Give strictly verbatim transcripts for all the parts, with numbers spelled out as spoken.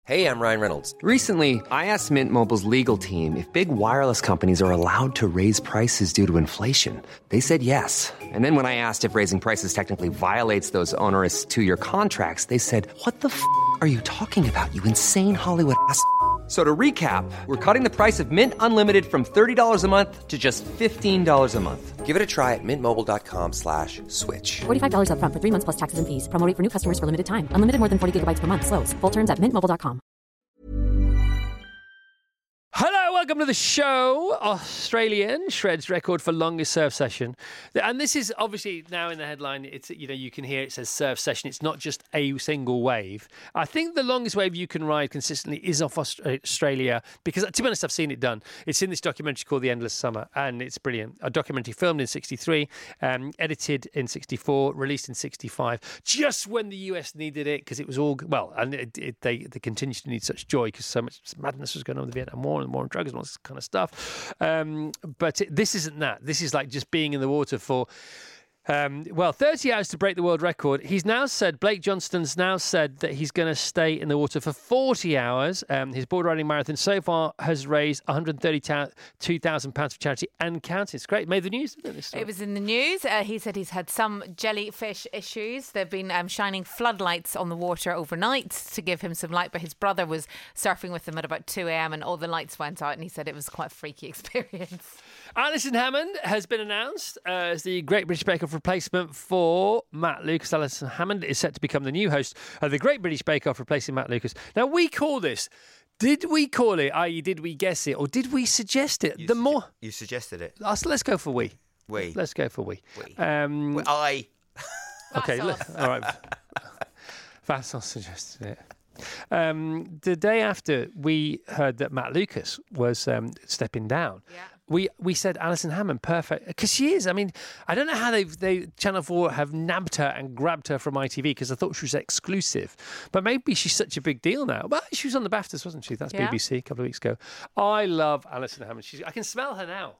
Hey, I'm Ryan Reynolds. Recently, I asked Mint Mobile's legal team if big wireless companies are allowed to raise prices due to inflation. They said yes. And then when I asked if raising prices technically violates those onerous two-year contracts, they said, what the f*** are you talking about, you insane Hollywood ass f- So to recap, we're cutting the price of Mint Unlimited from thirty dollars a month to just fifteen dollars a month. Give it a try at mintmobile.com slash switch. forty-five dollars up front for three months plus taxes and fees. Promo rate for new customers for limited time. Unlimited more than forty gigabytes per month. Slows full terms at mint mobile dot com. Hello, welcome to the show. Australian shreds record for longest surf session. And this is obviously now in the headline. It's, you know, you can hear it says surf session. It's not just a single wave. I think the longest wave you can ride consistently is off Australia because, to be honest, I've seen it done. It's in this documentary called The Endless Summer, and it's brilliant. A documentary filmed in sixty-three, um, edited in sixty-four, released in sixty-five, just when the U S needed it because it was all, well, and it, it, they, they continue to need such joy because so much madness was going on with the Vietnam War and more on drugs and all this kind of stuff. Um, but it, this isn't that. This is like just being in the water for, um, well, thirty hours to break the world record. He's now said, Blake Johnston's now said that he's going to stay in the water for forty hours. Um, his board riding marathon so far has raised one hundred thirty-two thousand pounds for charity and counting. It's great. Made the news, didn't it? It was in the news. Uh, he said he's had some jellyfish issues. They've been um, shining floodlights on the water overnight to give him some light, but his brother was surfing with him at about two a.m. and all the lights went out, and he said it was quite a freaky experience. Alison Hammond has been announced uh, as the Great British Bake Off replacement for Matt Lucas. Alison Hammond is set to become the new host of the Great British Bake Off, replacing Matt Lucas. Now, we call this, did we call it, that is, did we guess it, or did we suggest it? You the suge- more You suggested it. let's, let's go for we. We. Let's go for we. We. Um, Well, I. okay, Vassos. look, all right. Vassos suggested it. Um, the day after we heard that Matt Lucas was um, stepping down, Yeah. we we said Alison Hammond, perfect, because she is. I mean, I don't know how they they Channel four have nabbed her and grabbed her from I T V because I thought she was exclusive, but maybe she's such a big deal now. Well, she was on the BAFTAs, wasn't she? That's Yeah. B B C a couple of weeks ago. I love Alison Hammond. She's, I can smell her now.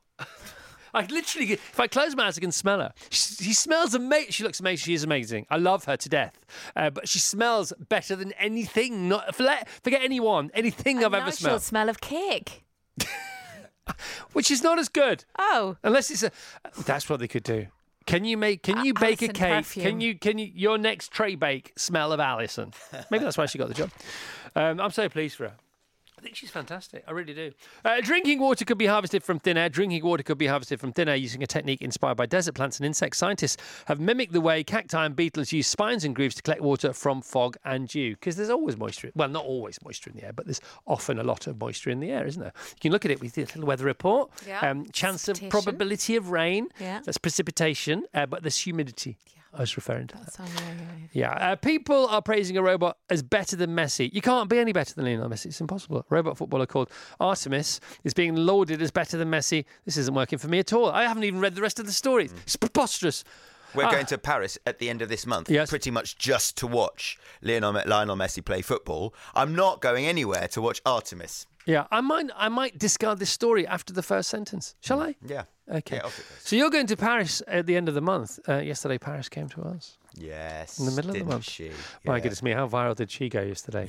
I literally, if I close my eyes, I can smell her. She, she smells amazing. She looks amazing. She is amazing. I love her to death. Uh, but she smells better than anything. Not forget, forget anyone, anything And I've now ever she'll smelled. smell of cake. Which is not as good. Oh. Unless it's a. That's what they could do. Can you make? Can you Uh, bake a Alison cake? perfume. Can you? Can you? Your next tray bake smell of Alison. Maybe that's why she got the job. Um, I'm so pleased for her. I think she's fantastic. I really do. Uh, drinking water could be harvested from thin air. Drinking water could be harvested from thin air using a technique inspired by desert plants and insects. Scientists have mimicked the way cacti and beetles use spines and grooves to collect water from fog and dew. Because there's always moisture. Well, not always moisture in the air, but there's often a lot of moisture in the air, isn't there? You can look at it with the little weather report. Yeah. Um, chance of Precipitation. probability of rain. Yeah. That's precipitation, uh, but there's humidity. I was referring to that. That's yeah, yeah, yeah. Yeah, uh, people are praising a robot as better than Messi. You can't be any better than Lionel Messi. It's impossible. A robot footballer called Artemis is being lauded as better than Messi. This isn't working for me at all. I haven't even read the rest of the story. It's preposterous. We're Ah. going to Paris at the end of this month, Yes. pretty much just to watch Lionel, Lionel Messi play football. I'm not going anywhere to watch Artemis. Yeah, I might, I might discard this story after the first sentence. Shall I? Yeah. Okay. Yeah, off it goes. So you're going to Paris at the end of the month. Uh, yesterday, Paris came to us. Yes. In the middle of the didn't month. she? My Yeah. goodness me, how viral did she go yesterday?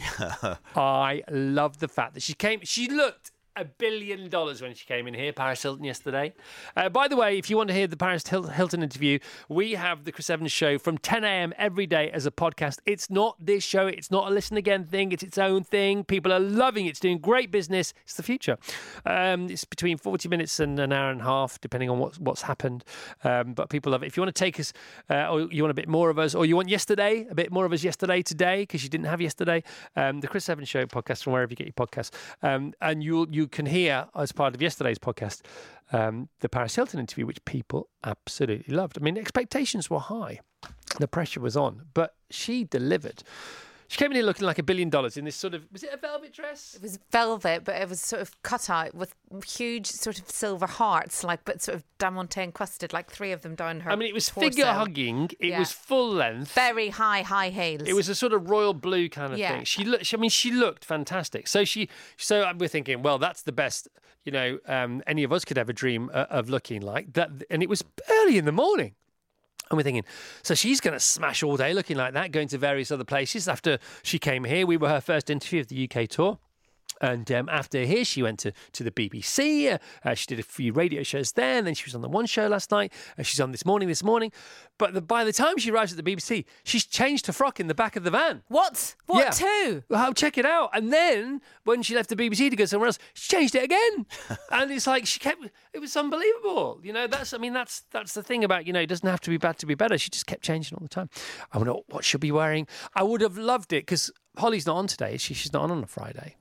I love the fact that she came. She looked a billion dollars when she came in here, Paris Hilton, yesterday. Uh, by the way, if you want to hear the Paris Hil- Hilton interview, we have the Chris Evans Show from ten a.m. every day as a podcast. It's not this show. It's not a listen again thing. It's its own thing. People are loving it. It's doing great business. It's the future. Um, it's between forty minutes and an hour and a half, depending on what's, what's happened. Um, but people love it. If you want to take us, uh, or you want a bit more of us, or you want yesterday, a bit more of us yesterday today, because you didn't have yesterday, um, the Chris Evans Show podcast from wherever you get your podcasts. Um, and you'll, you can hear, as part of yesterday's podcast, um, the Paris Hilton interview, which people absolutely loved. I mean, expectations were high. The pressure was on, but she delivered. She came in here looking like a billion dollars in this sort of, was it a velvet dress? It was velvet, but it was sort of cut out with huge sort of silver hearts, like, but sort of diamante encrusted, like three of them down her I mean, it was torso. figure hugging. It Yeah. was full length. Very high, high heels. It was a sort of royal blue kind of Yeah. thing. She looked. I mean, she looked fantastic. So she. So we're thinking, well, that's the best. You know, um, any of us could ever dream uh, of looking like that. And it was early in the morning. And we're thinking, so she's going to smash all day looking like that, going to various other places. After she came here, we were her first interview of the U K tour. And um, after here, she went to, to the B B C. Uh, she did a few radio shows there. And then she was on the One Show last night. Uh, she's on This Morning, This Morning. But the, by the time she arrives at the B B C, she's changed her frock in the back of the van. What? What Yeah. too? Well, check it out. And then when she left the B B C to go somewhere else, she changed it again. And it's like she kept. It was unbelievable. You know, that's. I mean, that's that's the thing about, you know, it doesn't have to be bad to be better. She just kept changing all the time. I wonder what she'll be wearing. I would have loved it because Holly's not on today. She, she's not on on a Friday.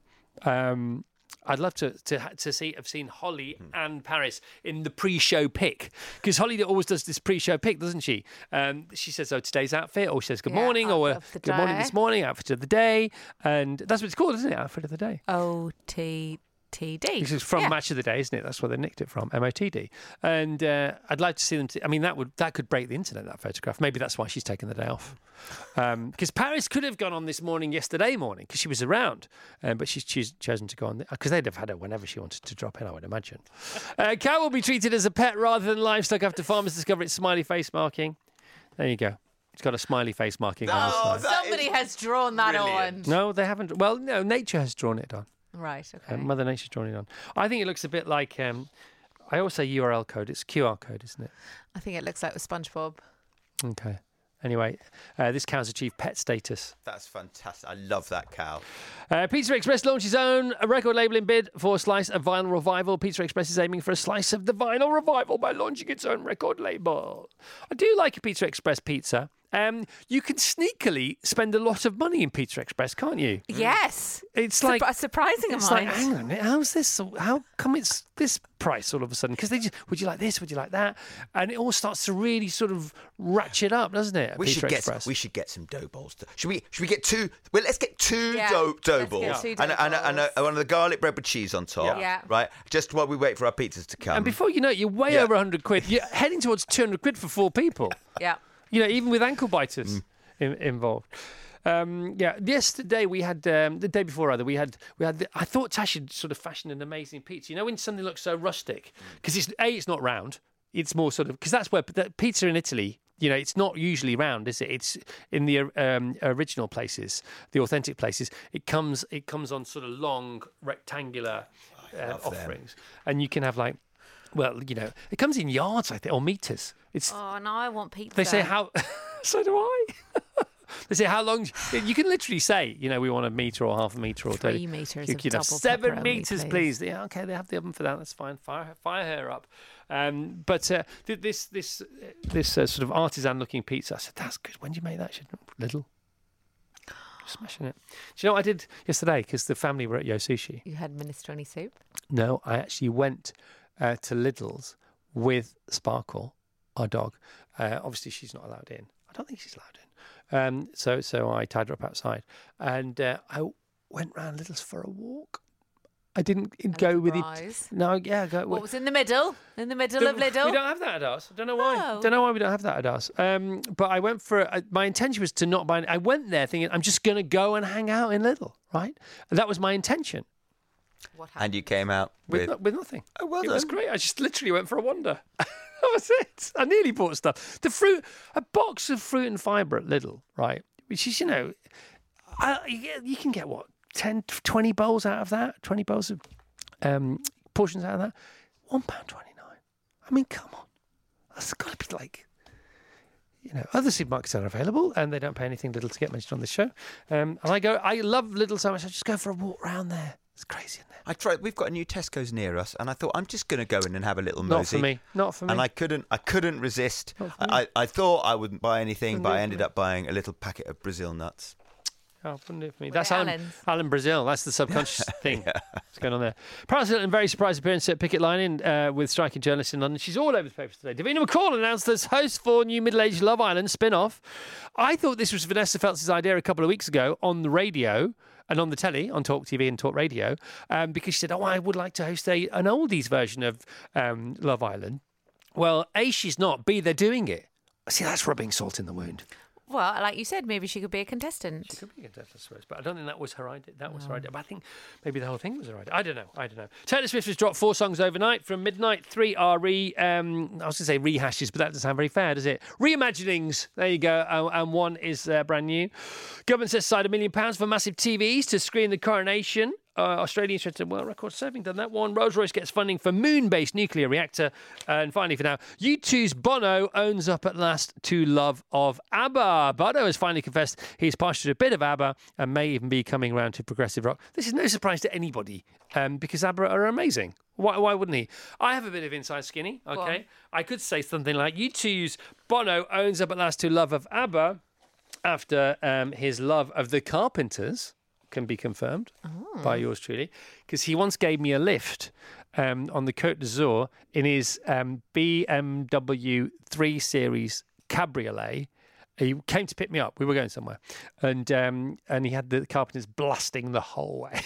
Um, I'd love to to to see have seen Holly and Paris in the pre-show pick, because Holly always does this pre-show pick, doesn't she? Um, she says, "Oh, today's outfit," or she says, "Good Yeah, morning," or outfit of the "Good morning day. this morning," outfit of the day, and that's what it's called, isn't it? Outfit of the day. O T T D. This is from Yeah. Match of the Day, isn't it? That's where they nicked it from, M O T D. And uh, I'd like to see them. T- I mean, that would that could break the internet. That photograph. Maybe that's why she's taken the day off. Because um, Paris could have gone on This Morning yesterday morning because she was around, um, but she's choos- chosen to go on because they'd have had her whenever she wanted to drop in, I would imagine. Uh, cow will be treated as a pet rather than livestock after farmers discover its smiley face marking. There you go. It's got a smiley face marking on the Oh, side. that Somebody is has drawn that brilliant. on. No, they haven't. Well, no, nature has drawn it on. Right, okay. Uh, Mother Nature's drawn it on. I think it looks a bit like. Um, I always say U R L code. It's Q R code, isn't it? I think it looks like with SpongeBob. Okay. Anyway, uh, this cow's achieved pet status. That's fantastic. I love that cow. Uh, Pizza Express launched its own record labelling bid for a slice of Vinyl Revival. Pizza Express is aiming for a slice of the Vinyl Revival by launching its own record label. I do like a Pizza Express pizza. Um, you can sneakily spend a lot of money in Pizza Express, can't you? Yes. It's Surpri- like a surprising It's amount. like, hang on a minute, how's this? How come it's this price all of a sudden? Because they just, would you like this? Would you like that? And it all starts to really sort of ratchet up, doesn't it? at We Pizza should get Express. we should get some dough balls. To, should we should we get two? Well, let's get two Yeah, dough dough let's get balls two and, dough and, and, balls. and one of the garlic bread with cheese on top. Yeah. Right. Just while we wait for our pizzas to come. And before you know it, you're way Yeah. over one hundred quid. You're heading towards two hundred quid for four people. Yeah. You know, even with ankle biters Mm. in, involved. Um, yeah, yesterday we had um, the day before rather we had we had. The, I thought Tash had sort of fashioned an amazing pizza. You know, when something looks so rustic, because it's a it's not round. It's more sort of because that's where the pizza in Italy. You know, it's not usually round, is it? It's in the um, original places, the authentic places. It comes it comes on sort of long rectangular uh, love them. offerings, and you can have like. Well, you know, it comes in yards, I think, or meters. It's Oh, now I want pizza. they say how. So do I. They say how long you can literally say, you know, we want a meter or half a meter or Three two. metres You of can have double seven pepperoni, meters, please. please. Yeah, okay, they have the oven for that. That's fine. Fire, fire her up. Um, but uh, th- this this uh, this uh, sort of artisan-looking pizza. I said, that's good. When did you make that? She said, little. Smashing it. Do you know what I did yesterday? Because the family were at Yo Sushi. You had minestrone soup. No, I actually went uh, to Lidl's with Sparkle, our dog. Uh, obviously, she's not allowed in. I don't think she's allowed in. Um, so, so I tied her up outside, and uh, I went round Lidl's for a walk. I didn't go little with it. rise. No, yeah, go. What was in the middle? In the middle of We Lidl? don't have that at ours. I don't know why. Oh. Don't know why we don't have that at ours. Um, but I went for. Uh, my intention was to not buy. I went there thinking I'm just going to go and hang out in Lidl, right? And that was my intention. What happened? and you came out With, with. no- with nothing. Oh, well it was done. great. I just literally went for a wander. that was it. I nearly bought stuff. The fruit, a box of fruit and fibre at Lidl, right? Which is, you know, I, you get- you can get what, ten, twenty bowls out of that? twenty bowls of um, portions out of that? one pound twenty-nine. I mean, come on. That's got to be like, you know, other supermarkets are available and they don't pay anything Lidl to get mentioned on this show. Um, and I go, I love Lidl so much, I just go for a walk round there. It's crazy in there. I tried. We've got a new Tesco's near us, and I thought I'm just going to go in and have a little mosey. Not for me. Not for me. And I couldn't. I couldn't resist. Not for me. I, I thought I wouldn't buy anything, but Couldn't do I it ended for me. up buying a little packet of Brazil nuts. Oh, wouldn't do it for me. Were That's they Alan, Alan's? Alan Brazil. That's the subconscious thing that's going on there. Paris Hilton, very surprised appearance at Picket Line in, uh, with striking journalists in London. She's all over the papers today. Davina McCall announced as host for new middle-aged Love Island spin-off. I thought this was Vanessa Feltz's idea a couple of weeks ago on the radio and on the telly, on Talk T V and Talk Radio, um, because she said, oh, I would like to host a, an oldies version of um, Love Island. Well, A, she's not. B, they're doing it. See, that's rubbing salt in the wound. Well, like you said, maybe she could be a contestant. She could be a contestant, I suppose, but I don't think that was her idea. That was her idea. But I think maybe the whole thing was her idea. I don't know. I don't know. Taylor Swift has dropped four songs overnight from midnight. Three are re. Um, I was going to say rehashes, but that doesn't sound very fair, does it? Reimaginings. There you go. Uh, and one is uh, brand new. Government sets aside a million pounds for massive T Vs to screen the coronation. Uh, Australian interested world record serving done that one. Rolls-Royce gets funding for moon-based nuclear reactor. And finally, for now, U two's Bono owns up at last to love of ABBA. Bono has finally confessed he's partial to a bit of ABBA and may even be coming around to progressive rock. This is no surprise to anybody um, because ABBA are amazing. Why, why wouldn't he? I have a bit of inside skinny, okay? I could say something like U two's Bono owns up at last to love of ABBA after um, his love of the Carpenters can be confirmed oh. by yours truly, because he once gave me a lift um, on the Côte d'Azur in his um, B M W three Series Cabriolet. He came to pick me up. We were going somewhere, and um, and he had the Carpenters blasting the whole way.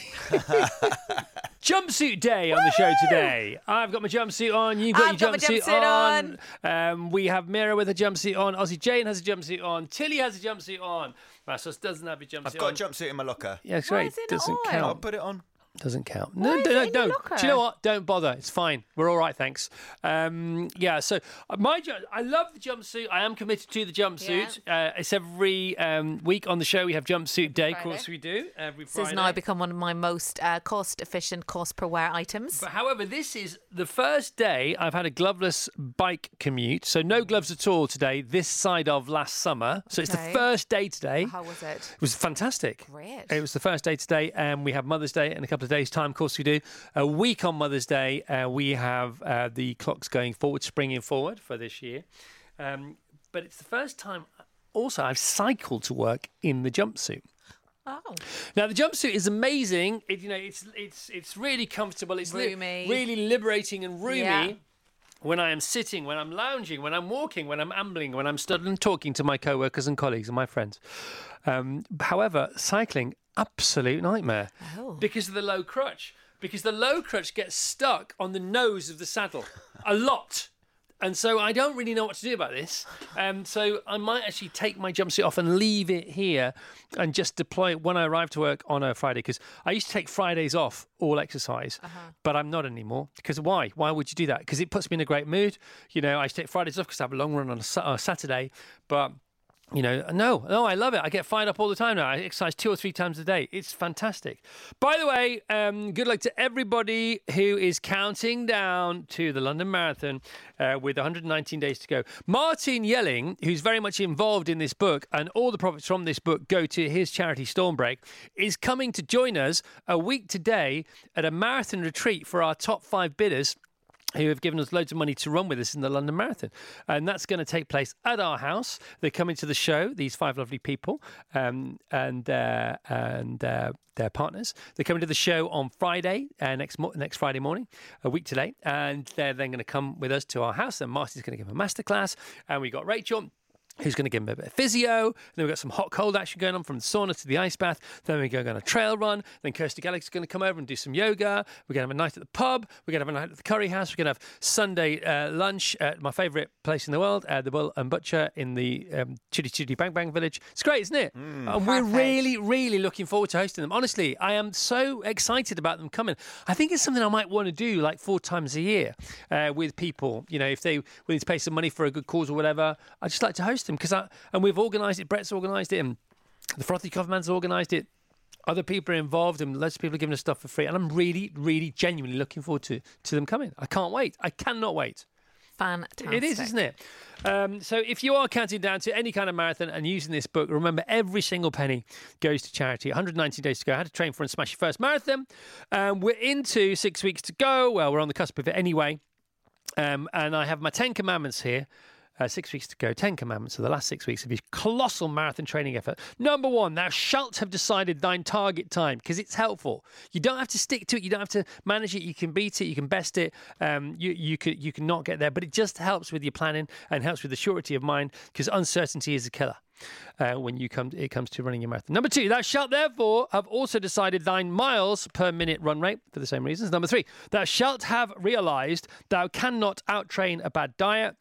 Jumpsuit day on the show today. I've got my jumpsuit on. You've got I've your got jumpsuit, my jumpsuit on. on. Um, we have Mira with a jumpsuit on. Aussie Jane has a jumpsuit on. Tilly has a jumpsuit on. Massos doesn't have a jumpsuit on. I've got on. a jumpsuit in my locker. Yeah, it's Why great. is it Doesn't on? count. I'll put it on. Doesn't count. Why No, is no, it no, in your no. locker? Do you know what? Don't bother. It's fine. We're all right, thanks. Um, yeah. So uh, my, ju- I love the jumpsuit. I am committed to the jumpsuit. Uh, it's every um, week on the show we have jumpsuit day. Of Friday. course we do. Every This Friday. has now become one of my most uh, cost-efficient, cost-per-wear items. But however, this is the first day I've had a gloveless bike commute. So no gloves at all today. This side of last summer. So it's the Okay. first day today. How was it? It was fantastic. Great. It was the first day today, and we have Mother's Day in a couple of days' time. Of course, we do. A week on Mother's Day, uh, we have uh, the clocks going forward, springing forward for this year. Um, but it's the first time also I've cycled to work in the jumpsuit. Oh. Now the jumpsuit is amazing. It, you know, it's it's it's really comfortable. It's li- Roomy. really liberating and roomy. Yeah. When I am sitting, when I'm lounging, when I'm walking, when I'm ambling, when I'm stood and talking to my co-workers and colleagues and my friends. Um, however, cycling, absolute nightmare Oh. because of the low crutch. Because the low crutch gets stuck on the nose of the saddle a lot. And so I don't really know what to do about this. Um, so I might actually take my jumpsuit off and leave it here and just deploy it when I arrive to work on a Friday. Because I used to take Fridays off, all exercise, uh-huh. but I'm not anymore. Because why? Why would you do that? Because it puts me in a great mood. You know, I used to take Fridays off because I have a long run on a, sa- a Saturday. But... You know, no, no, I love it. I get fired up all the time now. I exercise two or three times a day. It's fantastic. By the way, um, good luck to everybody who is counting down to the London Marathon uh, with one hundred nineteen days to go. Martin Yelling, who's very much involved in this book, and all the profits from this book go to his charity Stormbreak, is coming to join us a week today at a marathon retreat for our top five bidders who have given us loads of money to run with us in the London Marathon. And that's going to take place at our house. They're coming to the show, these five lovely people, um, and uh, and uh, their partners. They're coming to the show on Friday, uh, next mo- next Friday morning, a week today, and they're then going to come with us to our house. And Marty's going to give a masterclass, and we got Rachel, who's going to give him a bit of physio. And then we've got some hot cold action going on from the sauna to the ice bath. Then we're going on a trail run. Then Kirsty Gallagher's going to come over and do some yoga. We're going to have a night at the pub. We're going to have a night at the curry house. We're going to have Sunday uh, lunch at my favourite place in the world, uh, the Bull and Butcher in the um, Chitty Chitty Bang Bang Village. It's great, isn't it? Mm, and we're really, really looking forward to hosting them. Honestly, I am so excited about them coming. I think it's something I might want to do like four times a year uh, with people. You know, if they willing to pay some money for a good cause or whatever, I'd just like to host them because I... And we've organised it. Brett's organised it, and the Frothy Coffee Man's organised it. Other people are involved, and lots of people are giving us stuff for free. And I'm really, really, genuinely looking forward to to them coming. I can't wait. I cannot wait. Fantastic. It is, isn't it? Um, so if you are counting down to any kind of marathon and using this book, remember every single penny goes to charity. one hundred nineteen days to go. How to train for and smash your first marathon. Um, we're into six weeks to go. Well, we're on the cusp of it anyway. Um, and I have my Ten Commandments here. Uh, six weeks to go, Ten Commandments of the last six weeks of your colossal marathon training effort. Number one, thou shalt have decided thine target time, because it's helpful. You don't have to stick to it. You don't have to manage it. You can beat it. You can best it. Um, you you can you can not get there, but it just helps with your planning and helps with the surety of mind, because uncertainty is a killer. Uh, when you come, it comes to running your marathon. Number two, thou shalt therefore have also decided thine miles per minute run rate for the same reasons. Number three, thou shalt have realised thou cannot outtrain a bad diet.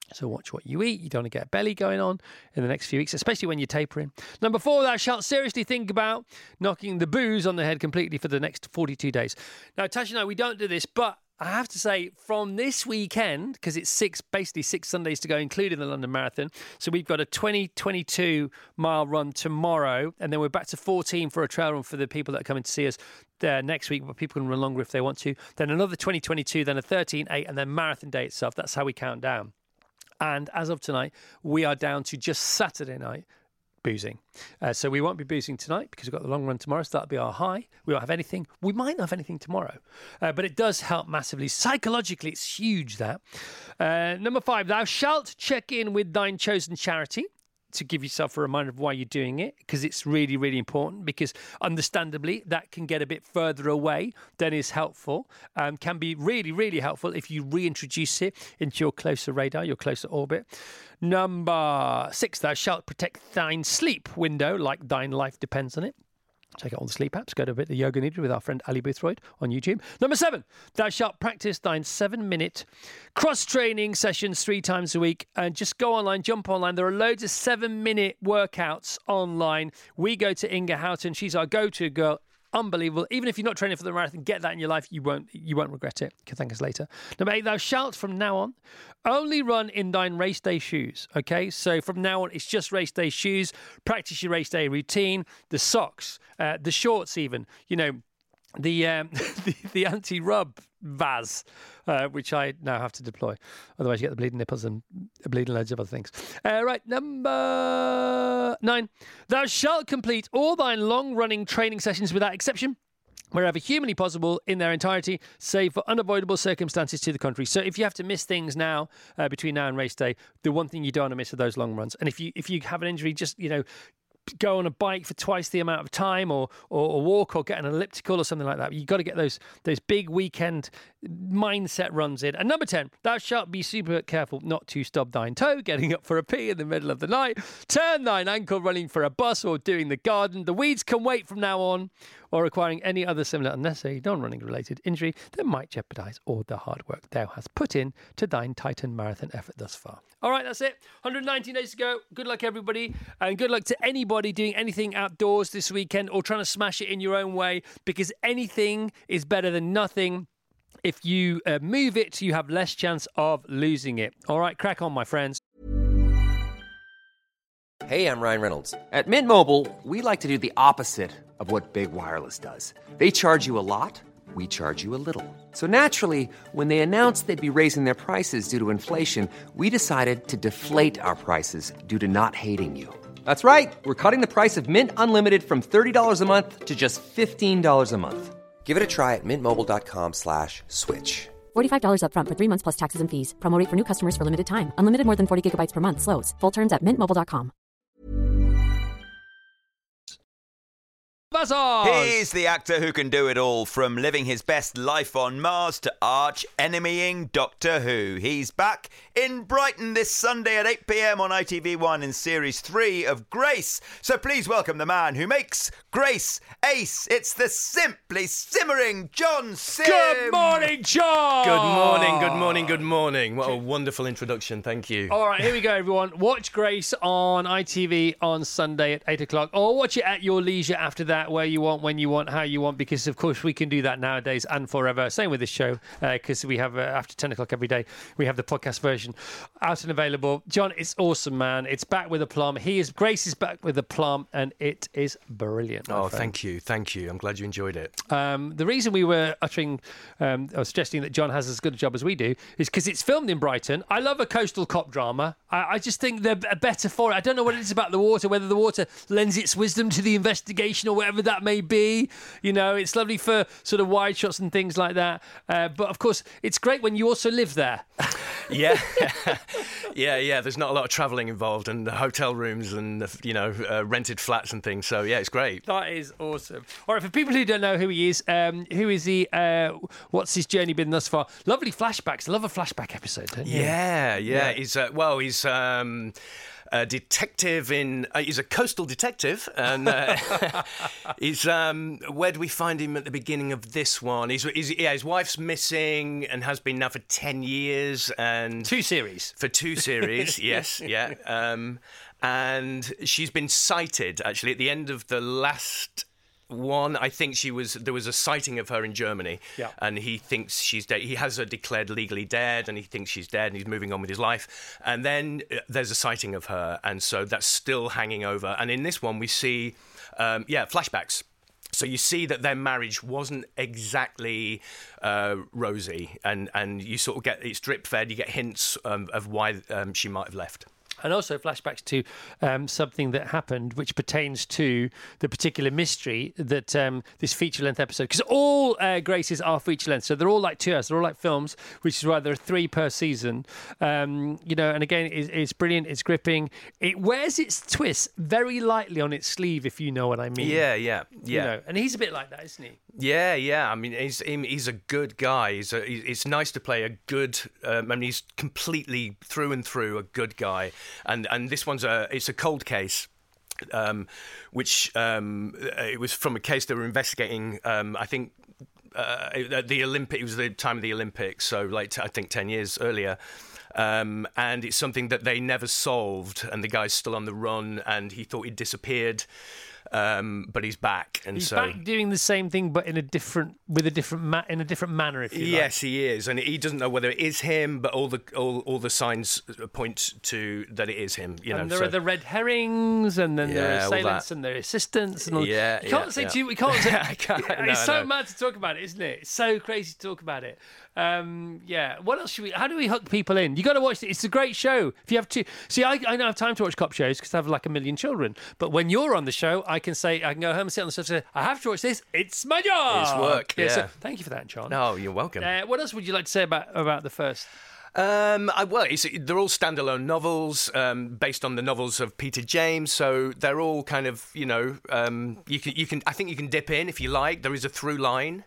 So watch what you eat. You don't want to get a belly going on in the next few weeks, especially when you're tapering. Number four, thou shalt seriously think about knocking the booze on the head completely for the next forty-two days. Now, Tash and I, we don't do this, but I have to say, from this weekend, because it's six, basically six Sundays to go, including the London Marathon. So we've got a twenty, twenty-two mile run tomorrow, and then we're back to fourteen for a trail run for the people that are coming to see us there next week, but people can run longer if they want to. Then another twenty, twenty-two, then a thirteen, eight, and then marathon day itself. That's how we count down. And as of tonight, we are down to just Saturday night boozing. Uh, so we won't be boozing tonight because we've got the long run tomorrow, so that'll be our high. We won't have anything. We might not have anything tomorrow, uh, but it does help massively. Psychologically, it's huge, that. Uh, number five, thou shalt check in with thine chosen charity to give yourself a reminder of why you're doing it, because it's really, really important, because understandably that can get a bit further away than is helpful. Um, can be really, really helpful if you reintroduce it into your closer radar, your closer orbit. Number six, thou shalt protect thine sleep window like thine life depends on it. Check out all the sleep apps. Go to a bit of Yoga Nidra with our friend Ali Boothroyd on YouTube. Number seven, thou shalt practice thine seven-minute cross-training sessions three times a week. And just go online, jump online. There are loads of seven-minute workouts online. We go to Inga Houghton. She's our go-to girl. Unbelievable. Even if you're not training for the marathon, get that in your life. You won't you won't regret it. You can thank us later. Number eight, thou shalt from now on only run in thine race day shoes. Okay, so from now on, it's just race day shoes. Practice your race day routine. The socks, uh, the shorts, even. You know, the um, the, the anti-rub Vaz, uh, which I now have to deploy. Otherwise, you get the bleeding nipples and bleeding loads of other things. Uh, right, number nine. Thou shalt complete all thine long-running training sessions without exception, wherever humanly possible, in their entirety, save for unavoidable circumstances to the contrary. So if you have to miss things now, uh, between now and race day, the one thing you don't want to miss are those long runs. And if you if you have an injury, just, you know, go on a bike for twice the amount of time, or, or or walk, or get an elliptical or something like that. You've got to get those those big weekend mindset runs in. And number ten, thou shalt be super careful not to stub thine toe, getting up for a pee in the middle of the night, turn thine ankle running for a bus or doing the garden. The weeds can wait from now on, or requiring any other similar unnecessary non-running related injury that might jeopardise all the hard work thou hast put in to thine Titan marathon effort thus far. All right, that's it. one hundred nineteen days to go. Good luck, everybody. And good luck to anybody doing anything outdoors this weekend or trying to smash it in your own way, because anything is better than nothing. If you uh, move it, you have less chance of losing it. All right, crack on, my friends. Hey, I'm Ryan Reynolds. At Mint Mobile, we like to do the opposite of what Big Wireless does. They charge you a lot, we charge you a little. So naturally, when they announced they'd be raising their prices due to inflation, we decided to deflate our prices due to not hating you. That's right. We're cutting the price of Mint Unlimited from thirty dollars a month to just fifteen dollars a month. Give it a try at mintmobile.com slash switch. forty-five dollars up front for three months plus taxes and fees. Promo rate for new customers for limited time. Unlimited more than forty gigabytes per month. Slows full terms at mint mobile dot com. He's the actor who can do it all, from living his best life on Mars to arch-enemying Doctor Who. He's back in Brighton this Sunday at eight p.m. on I T V one in Series three of Grace. So please welcome the man who makes Grace ace. It's the simply simmering John Sim. Good morning, John. Good morning, good morning, good morning. What a wonderful introduction. Thank you. All right, here we go, everyone. Watch Grace on I T V on Sunday at eight o'clock, or watch it at your leisure after that, where you want, when you want, how you want, because, of course, we can do that nowadays and forever. Same with this show, because uh, we have, uh, after ten o'clock every day, we have the podcast version out and available. John, it's awesome, man. It's back with a plum. He is, Grace is back with a plum, and it is brilliant. Oh, thank you. Thank you. I'm glad you enjoyed it. Um, the reason we were uttering um, or suggesting that John has as good a job as we do is because it's filmed in Brighton. I love a coastal cop drama. I, I just think they're better for it. I don't know what it is about the water, whether the water lends its wisdom to the investigation or whatever that may be. You know, it's lovely for sort of wide shots and things like that. Uh, but, of course, it's great when you also live there. Yeah. yeah, yeah. There's not a lot of travelling involved, and the hotel rooms and, you know, uh, rented flats and things. So, yeah, it's great. That is awesome. All right, for people who don't know who he is, um, who is he? Uh, what's his journey been thus far? Lovely flashbacks. I love a flashback episode, don't you? Yeah, yeah. Yeah. He's, uh, well, he's... Um, a detective in. Uh, he's a coastal detective, and uh, he's. Um, where do we find him at the beginning of this one? He's, he's yeah, his wife's missing and has been now for ten years, and Two series. for two series. Yes, yeah, um, and she's been sighted actually at the end of the last. One, I think she was. There was a sighting of her in Germany, Yeah. and he thinks she's dead. He has her declared legally dead, and he thinks she's dead, and he's moving on with his life. And then uh, there's a sighting of her, and so that's still hanging over. And in this one, we see, um, yeah, flashbacks. So you see that their marriage wasn't exactly uh, rosy, and and you sort of get it's drip fed. You get hints um, of why um, she might have left. And also flashbacks to um, something that happened which pertains to the particular mystery that um, this feature-length episode... Because all uh, Graces are feature-length, so they're all like two hours, they're all like films, which is why there are three per season. Um, you know, and again, it's, it's brilliant, it's gripping. It wears its twist very lightly on its sleeve, if you know what I mean. Yeah, yeah, yeah. You know, and he's a bit like that, isn't he? Yeah, yeah. I mean, he's he's a good guy. He's a, it's nice to play a good. Um, I mean, he's completely through and through a good guy. And and this one's a it's a cold case, um, which um, it was from a case they were investigating. Um, I think uh, at the Olympic. It was the time of the Olympics, so like I think ten years earlier. Um, and it's something that they never solved, and the guy's still on the run, and he thought he'd disappeared. Um, but he's back, and He's so back doing the same thing, but in a different, with a different, ma- in a different manner. If you like. yes, he is, and he doesn't know whether it is him, but all the all, all the signs point to that it is him. You know, and there so. are the red herrings, and then there Yeah, are all assailants that. and there are assistants, and all. Yeah, you can't yeah, say yeah. too. We can't say. I can't, no, it's so no. mad to talk about it, isn't it? It's so crazy to talk about it. Um, yeah. What else should we? How do we hook people in? You got to watch it. It's a great show. If you have to see, I, I don't have time to watch cop shows because I have like a million children. But when you're on the show, I can say I can go home and sit on the sofa and say I have to watch this. It's my job. It's work, So yeah. thank you for that, John. No, you're welcome. Uh, what else would you like to say about about the first? Um, I, well, it's, they're all standalone novels um, based on the novels of Peter James, so they're all kind of, you know, um, you can, you can. I think you can dip in if you like. There is a through line.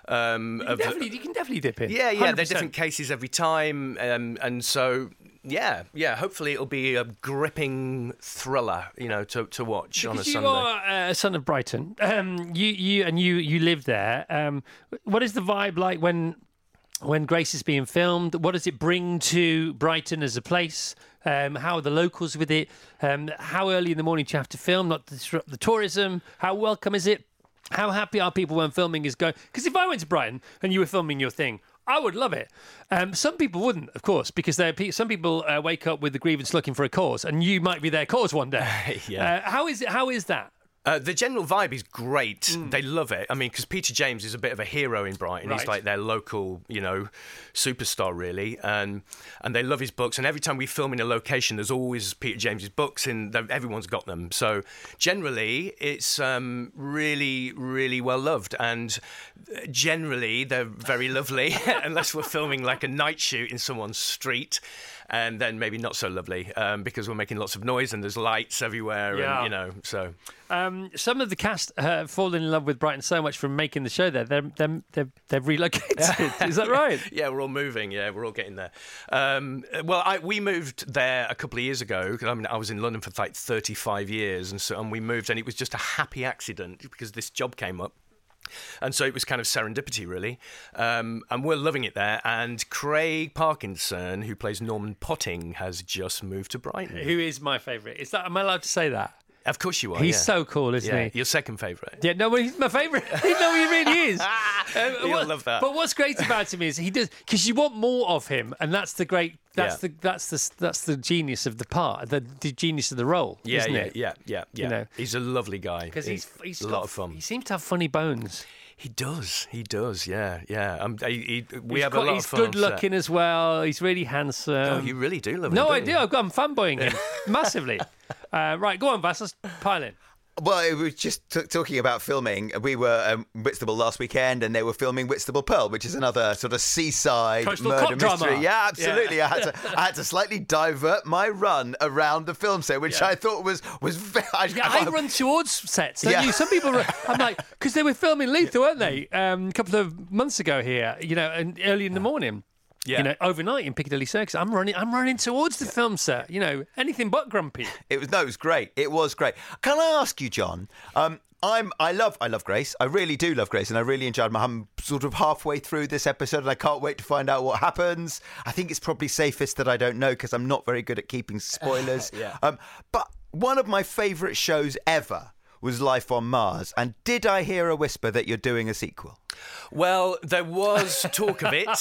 Um, You can, of, definitely, you can definitely dip in. yeah, yeah. one hundred They're percent. different cases every time, um, and so yeah, yeah. Hopefully, it'll be a gripping thriller, you know, to to watch on a Because you Sunday. are a son of Brighton. Um, you you and you you live there. Um, what is the vibe like when when Grace is being filmed? What does it bring to Brighton as a place? Um, how are the locals with it? Um, how early in the morning do you have to film, not to disrupt the tourism? How welcome is it? How happy are people when filming is going? Because if I went to Brighton and you were filming your thing, I would love it. Um, some people wouldn't, of course, because they're, pe- some people uh, wake up with the grievance looking for a cause, and you might be their cause one day. Yeah. Uh, how is it? How is that? Uh, the general vibe is great. Mm. They love it. I mean, because Peter James is a bit of a hero in Brighton. Right. He's like their local, you know, superstar, really. And and they love his books. And every time we film in a location, there's always Peter James's books, and everyone's got them. So generally, it's um, really, really well loved. And generally, they're very lovely, unless we're filming like a night shoot in someone's street. And then maybe not so lovely um, because we're making lots of noise and there's lights everywhere. Yeah. And, you know, so... Um, some of the cast have fallen in love with Brighton so much from making the show there. They're, they're, they're, they've relocated. Is that right? Yeah, we're all moving. Yeah, we're all getting there. Um, well, I, we moved there a couple of years ago. I mean, I was in London for like thirty-five years, and so and we moved, and it was just a happy accident because this job came up. And so it was kind of serendipity, really. Um, and we're loving it there. And Craig Parkinson, who plays Norman Potting, has just moved to Brighton. Who is my favourite? Is that? Am I allowed to say that? Of course you are. He's yeah. so cool, isn't yeah. he? Your second favourite. Yeah, no, he's my favourite. No, he really is. Um, You'll what- love that. But what's great about him is he does because you want more of him, and that's the great. That's Yeah. the that's the that's the genius of the part, the, the genius of the role, Yeah, isn't yeah, it? yeah, yeah, yeah. You know. He's a lovely guy. Because he's he's a got- lot of fun. He seems to have funny bones. He does. He does. Yeah, yeah. Um, he, he, we He's have quite- a lot He's of fun. good looking as well. He's really handsome. Oh, you really do love him. no don't idea. you? I've got, I'm fanboying him massively. Uh, right, go on, Vass. Let's pile in. Well, it was just t- talking about filming. We were um, Whitstable last weekend, and they were filming Whitstable Pearl, which is another sort of seaside Coastal murder cop drama. mystery. Yeah, absolutely. Yeah. I had to, I had to slightly divert my run around the film set, which Yeah. I thought was was very. I, Yeah, I run towards sets, don't Yeah. you? Some people, run, I'm like, because they were filming Lethal, weren't they? Um, a couple of months ago here, you know, and early in the morning. Yeah. You know, overnight in Piccadilly Circus, I'm running, I'm running towards the film set. You know, anything but grumpy. It was no, it was great. It was great. Can I ask you, John? Um, I'm I love I love Grace. I really do love Grace, and I really enjoyed my. I'm sort of halfway through this episode, and I can't wait to find out what happens. I think it's probably safest that I don't know because I'm not very good at keeping spoilers. Yeah. Um, but one of my favourite shows ever was Life on Mars, and did I hear a whisper that you're doing a sequel? Well, there was talk of it.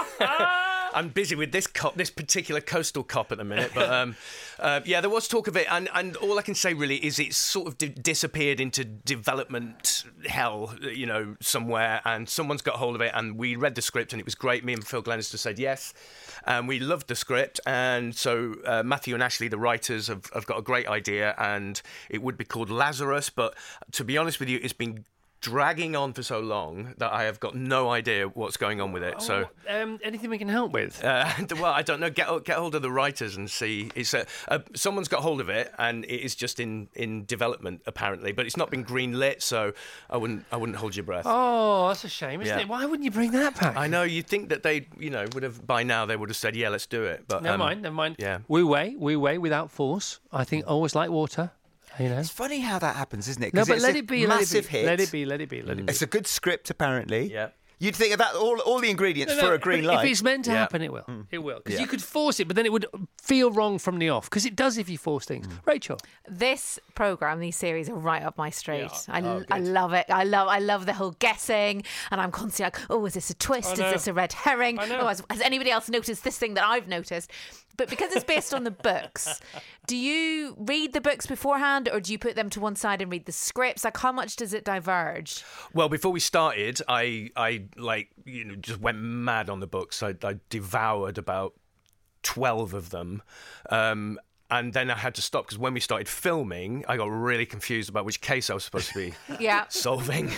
I'm busy with this cop, this particular coastal cop at the minute, but um, uh, yeah, there was talk of it, and, and all I can say really is it's sort of di- disappeared into development hell, you know, somewhere, and someone's got hold of it, and we read the script, and it was great. Me and Phil Glenister said yes, and we loved the script, and so uh, Matthew and Ashley, the writers, have, have got a great idea, and it would be called Lazarus, but to be honest with you, it's been dragging on for so long that I have got no idea what's going on with it. Oh, so, um, anything we can help with? uh, well, I don't know. Get get hold of the writers and see. It's a, a, someone's got hold of it, and it is just in, in development apparently, but it's not been green lit. So I wouldn't I wouldn't hold your breath. Oh, that's a shame, isn't Yeah. it? Why wouldn't you bring that back? I know you'd think that they, you know, would have by now they would have said, yeah, let's do it. But Never um, mind, never mind. Yeah. Wu Wei, Wu Wei without force. I think always like water. You know. It's funny how that happens, isn't it? No, 'Cause but it's let a it be. massive let it be, hit. Let it be. Let it be. Let it be. It's a good script, apparently. Yeah. You'd think of that all all the ingredients No, for no, a green but light. If it's meant to Yeah. happen, it will. It will. Because Yeah. you could force it, but then it would feel wrong from the off. Because it does if you force things. Rachel. This program, these series are right up my street. Yeah. I, Oh, I good. love it. I love I love the whole guessing, and I'm constantly like, oh, is this a twist? I Is know. this a red herring? I know. Oh, has, has anybody else noticed this thing that I've noticed? But because it's based on the books, do you read the books beforehand, or do you put them to one side and read the scripts? Like, how much does it diverge? Well, before we started, I, I like, you know, just went mad on the books. I, I devoured about twelve of them. Um, and then I had to stop because when we started filming, I got really confused about which case I was supposed to be Yeah. solving.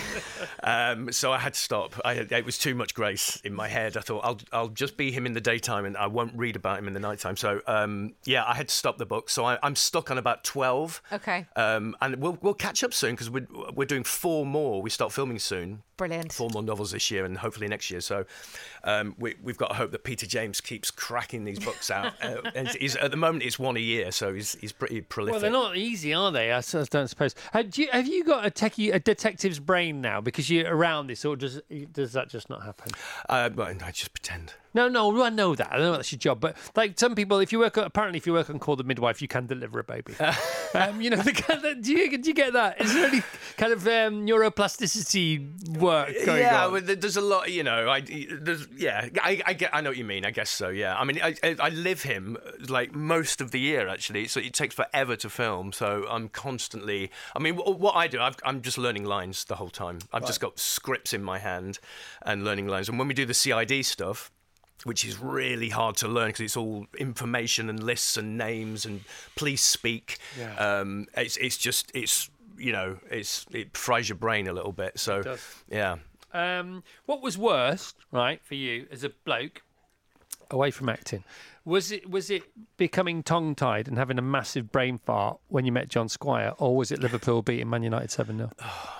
Um, so I had to stop. I, it was too much Grace in my head. I thought, I'll I'll just be him in the daytime and I won't read about him in the nighttime. So, um, yeah, I had to stop the book. So I, I'm stuck on about twelve. Okay. Um, and we'll we'll catch up soon because we're, we're doing four more. We start filming soon. Brilliant. Four more novels this year and hopefully next year. So um, we, we've got to hope that Peter James keeps cracking these books out. uh, and he's, at the moment, it's one a year, so he's he's pretty prolific. Well, they're not easy, are they? I s- don't suppose. Have you, have you got a techie, a detective's brain now because you're around this, or does does that just not happen? Uh, well, I just pretend. No, no, I know that. I know that's your job. But like some people, if you work on, apparently if you work on Call the Midwife, you can deliver a baby. um, you know, the, kind of- do you do you get that? Is there any kind of um, neuroplasticity work going yeah, on? well, there- there's a lot. You know, I there's yeah, I, I get, I know what you mean. I guess so. Yeah, I mean, I, I I live him like most of the year actually, so it takes forever to film. So I'm constantly. I mean, what, what I do, I've, I'm just learning lines the whole time. I've just got scripts in my hand and learning lines. And when we do the C I D stuff, which is really hard to learn because it's all information and lists and names and police speak. Yeah. Um, it's it's just it's you know it's it fries your brain a little bit. So does. yeah. Um, what was worst, right, for you as a bloke, away from acting? Was it was it becoming tongue-tied and having a massive brain fart when you met John Squire, or was it Liverpool beating Man United seven nil?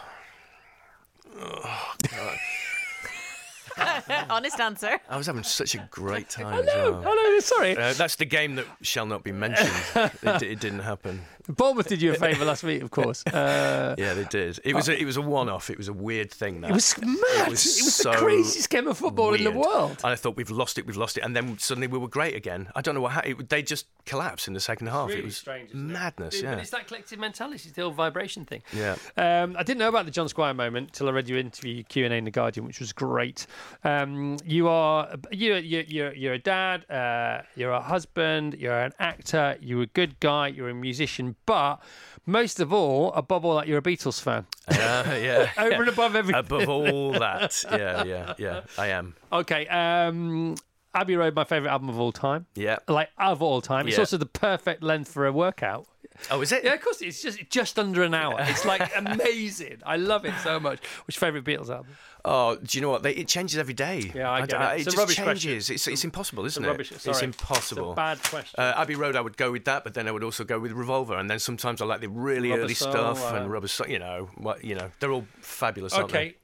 Honest answer. I was having such a great time. I as know, well. I know, sorry. Uh, that's the game that shall not be mentioned. it, it didn't happen. Bournemouth did you a favour last week, of course. Uh, Yeah, they did. It was a, it was a one-off. It was a weird thing. That it was mad. It was, so the craziest game of football in the weird. world. And I thought we've lost it, we've lost it, and then suddenly we were great again. I don't know what happened. They just collapsed in the second half. Really it was strange, isn't it? madness. But Yeah. it's that collective mentality, it's the old vibration thing. Yeah. Um, I didn't know about the John Squire moment till I read your interview Q and A in the Guardian, which was great. Um, you are you you you're, you're a dad, uh, you're a husband, you're an actor, you're a good guy, you're a musician, but most of all, above all that, you're a Beatles fan. Uh, yeah. Over and above everything. Above all that. Yeah, yeah, yeah. I am. Okay. Um, Abbey Road, my favourite album of all time. Yeah. Like of all time. It's Yeah. also the perfect length for a workout. Oh, is it? Yeah, of course. It's just just under an hour. It's like amazing. I love it so much. Which favourite Beatles album? Oh, do you know what? They, it changes every day. Yeah, I get don't it. know, It's a just rubbish changes. It's, it's impossible, isn't a it? rubbish- It's sorry. impossible. It's a bad question. Uh, Abbey Road, I would go with that, but then I would also go with Revolver, and then sometimes I like the really Rubber early Soul, stuff uh, and Rubber Soul. You know, what you know, they're all fabulous. Aren't Okay.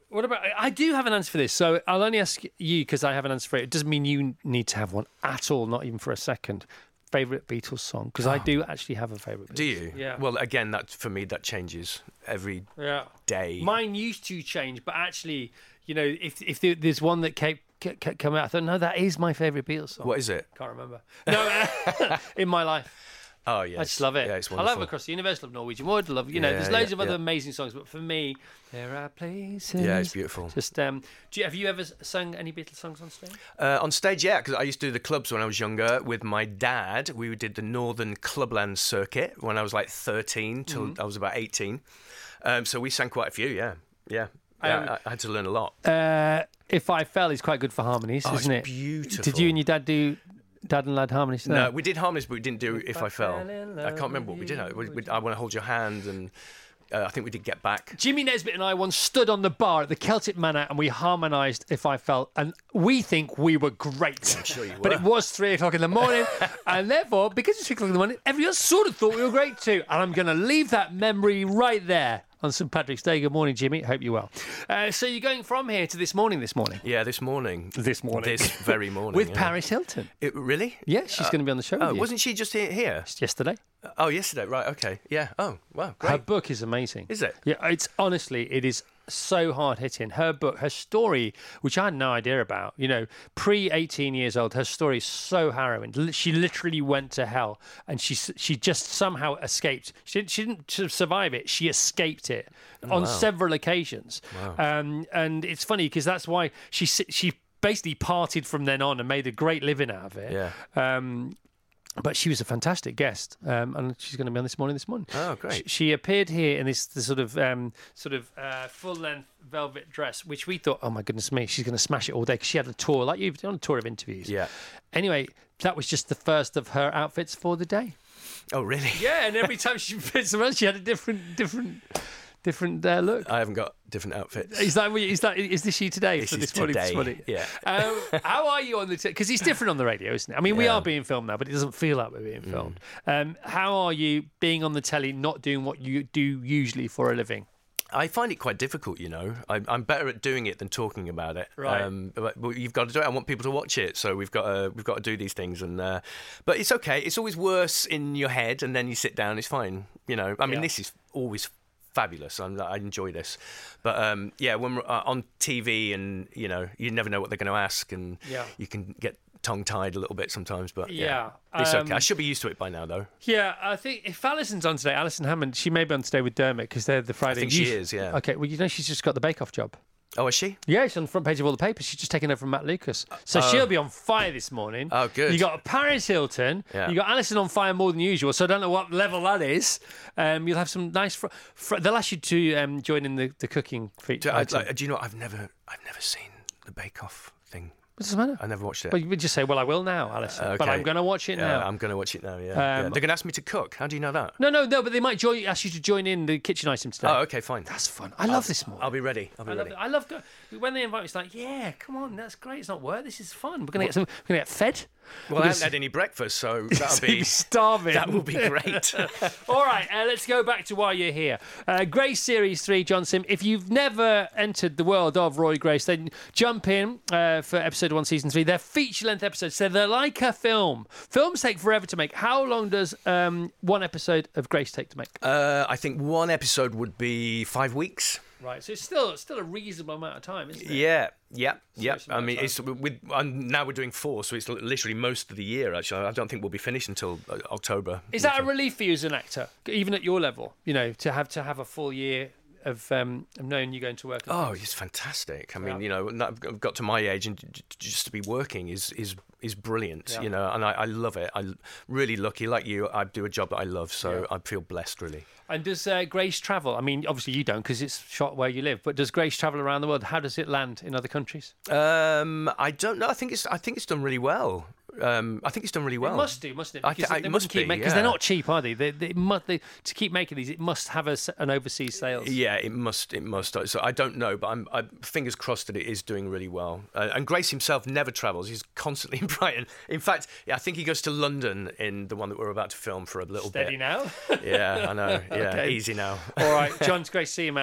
What about? I do have an answer for this, so I'll only ask you because I have an answer for it. It doesn't mean you need to have one at all, not even for a second. Favourite Beatles song? Because I do actually have a favourite. Do you? Yeah. Well, again, that for me that changes every yeah. day. Mine used to change, but actually, you know, if if there, there's one that kept, kept, kept coming out, I thought, no, that is my favourite Beatles song. What is it? Can't remember. No, uh, In My Life. Oh yeah, I just love it. Yeah, it's I wonderful. love Across the Universe, love Norwegian Wood, love you know. Yeah, there's loads yeah, of other yeah. amazing songs, but for me, there are places. Yeah, it's beautiful. Just um, do you, have you ever sung any Beatles songs on stage? Uh, on stage, yeah, because I used to do the clubs when I was younger with my dad. We did the Northern Clubland circuit when I was like thirteen till Mm-hmm. I was about eighteen. Um, so we sang quite a few, yeah, yeah. yeah Um, I, I had to learn a lot. Uh, If I Fell is quite good for harmonies, Oh, isn't it's it? beautiful. Did you and your dad do Dad and Lad harmonies? No, there? we did harmonies, but we didn't do If, If I, I Fell. Fell in I Love can't remember what we with did. You, We, we, would I Want to Hold Your Hand, and uh, I think we did Get Back. Jimmy Nesbitt and I once stood on the bar at the Celtic Manor and we harmonised If I Fell, and we think we were great. I'm sure you But were. it was three o'clock in the morning, and therefore, because it's three o'clock in the morning, everyone sort of thought we were great too. And I'm going to leave that memory right there on Saint Patrick's Day. Good morning, Jimmy. Hope you're well. Uh, so you're going from here to this morning this morning? Yeah, this morning. This morning. This very morning. With yeah. Paris Hilton. It, really? Yeah, she's going to be on the show Oh, with you. wasn't she just here? here? Yesterday. Oh, yesterday. Right. Okay. Yeah. Oh, wow. Great. Her book is amazing. Is it? Yeah, it's honestly, it is so hard hitting. Her book, her story, which I had no idea about, you know, pre eighteen years old, her story is so harrowing. Li- She literally went to hell, and she s- she just somehow escaped. She didn't, she didn't sort of survive it. She escaped it on several occasions. Um, and it's funny because that's why she s- she basically partied from then on and made a great living out of it. Yeah. Um, But she was a fantastic guest, um, and she's going to be on this morning. This morning, Oh, great. She, she appeared here in this, this sort of um, sort of uh, full length velvet dress, which we thought, oh my goodness me, she's going to smash it all day because she had a tour, like you've done a tour of interviews. Yeah. Anyway, that was just the first of her outfits for the day. Oh, really? Yeah, and every time she fits around, she had a different, different, different uh, look. I haven't got different outfits. Is that, is that is this you today? This for is this morning, this today, morning? yeah. Um, how are you on the? Because it's different on the radio, isn't it? I mean, we Yeah. are being filmed now, but it doesn't feel like we're being filmed. Um, how are you being on the telly, not doing what you do usually for a living? I find it quite difficult, you know. I, I'm better at doing it than talking about it. Right. Um, but, but you've got to do it. I want people to watch it, so we've got to we've got to do these things. And uh, but it's okay. It's always worse in your head, and then you sit down. It's fine, you know. I mean, Yeah. this is always fabulous. I'm, I enjoy this, but um, yeah, when we're uh, on T V, and you know, you never know what they're going to ask, and Yeah. you can get tongue-tied a little bit sometimes. But yeah, Yeah, it's um, okay. I should be used to it by now, though. Yeah, I think if Alison's on today, Alison Hammond, she may be on today with Dermot because they're the Friday. think she is, yeah. Okay, well, you know, she's just got the Bake Off job. Oh, is she? Yeah, she's on the front page of all the papers. She's just taken over from Matt Lucas. So she'll be on fire this morning. Oh, good. You got Paris Hilton. Yeah. You got Alison on fire more than usual. So I don't know what level that is. Um, you'll have some nice... Fr- fr- they'll ask you to um, join in the, the cooking feature. Do, I, like, do you know what? I've never I've never seen the Bake Off thing. What does it matter? I never watched it. Well, you would just say, well, I will now, Alison. But Okay. I'm going to watch it Yeah, now. I'm going to watch it now, yeah. yeah. Um, They're going to ask me to cook. How do you know that? No, no, no, but they might join, ask you to join in the kitchen item today. Oh, okay, fine. That's fun. I love this more. I'll be ready. I'll be I love, ready. it. I love go- when they invite me. It's like, yeah, come on, that's great. It's not work. This is fun. We're gonna get some. We're gonna get fed. Well, I haven't had any breakfast, so that'll So be you're starving. That will be great. All right, uh, let's go back to why you're here. Uh, Grace Series three, John Sim. If you've never entered the world of Roy Grace, then jump in uh, for episode one, season three. They're feature-length episodes, so they're like a film. Films take forever to make. How long does um, one episode of Grace take to make? uh, I think one episode would be five weeks. Right, so it's still still a reasonable amount of time, isn't it? Yeah, yeah, yeah. Seriously, I mean, that's it's with and now we're doing four, so it's literally most of the year. Actually, I don't think we'll be finished until uh, October. Is that a relief for you as an actor, even at your level? You know, to have to have a full year of um, of knowing you're going to work. and Oh, things? it's fantastic. I mean, Yeah. you know, n- I've got to my age, and j- j- just to be working is is is brilliant. Yeah. You know, and I, I love it. I'm really lucky, like you. I do a job that I love, so Yeah. I feel blessed, really. And does uh, Grace travel? I mean, obviously you don't because it's shot where you live. But does Grace travel around the world? How does it land in other countries? Um, I don't know. I think it's I think it's done really well. Um, I think it's done really well. It must do, mustn't it? I Because thi- they it must must keep be, making because they're yeah. not cheap, are they? They, they must they, to keep making these. It must have a s an overseas sales. Yeah, it must. It must. So I don't know, but I'm, I'm fingers crossed that it is doing really well. Uh, and Grace himself never travels; he's constantly in Brighton. In fact, yeah, I think he goes to London in the one that we're about to film for a little Steady bit. now. Yeah, I know. Yeah, Okay. easy now. All right, John, it's great to see you, man.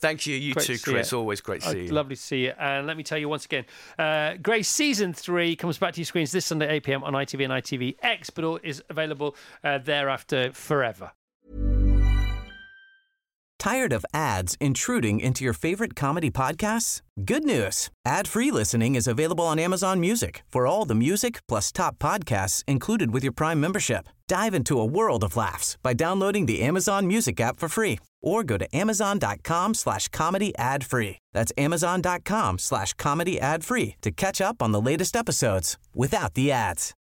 Thank you. You Great too, to see Chris. you. Always great to see Uh, you. Lovely to see you. And let me tell you once again, uh, Grace Season three comes back to your screens this Sunday, eight p.m. on I T V and I T V X, but all is available uh, thereafter forever. Tired of ads intruding into your favorite comedy podcasts? Good news. Ad-free listening is available on Amazon Music for all the music plus top podcasts included with your Prime membership. Dive into a world of laughs by downloading the Amazon Music app for free or go to amazon.com slash comedy ad free. That's amazon.com slash comedy ad free to catch up on the latest episodes without the ads.